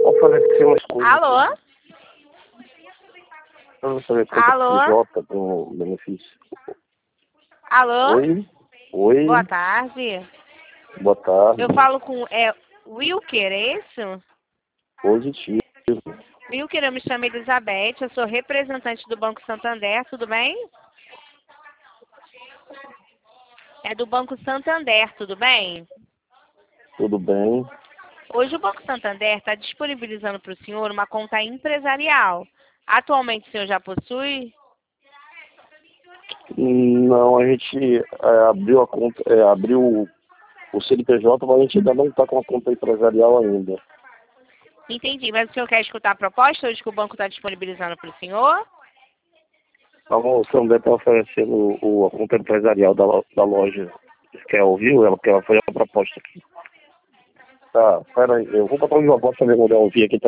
oferecer umas coisas. Alô? Pra você saber quanto Alô? J com benefício. Alô? Oi? Oi? Boa tarde. Boa tarde. Eu falo com... Wilker, é isso? Positivo. Wilker, eu me chamo Elizabeth, eu sou representante do Banco Santander, tudo bem? É do Banco Santander, tudo bem? Tudo bem? Hoje o Banco Santander está disponibilizando para o senhor uma conta empresarial. Atualmente o senhor já possui? Não, a gente abriu a conta, abriu o CNPJ, mas a gente ainda não está com a conta empresarial ainda. Entendi, mas o senhor quer escutar a proposta hoje que o banco está disponibilizando para o senhor? O Santander está oferecendo a conta empresarial da loja. Você quer ouvir? Porque ela foi a proposta aqui. Tá, pera aí, eu vou botar uma voz para ver quando eu ouvir aqui.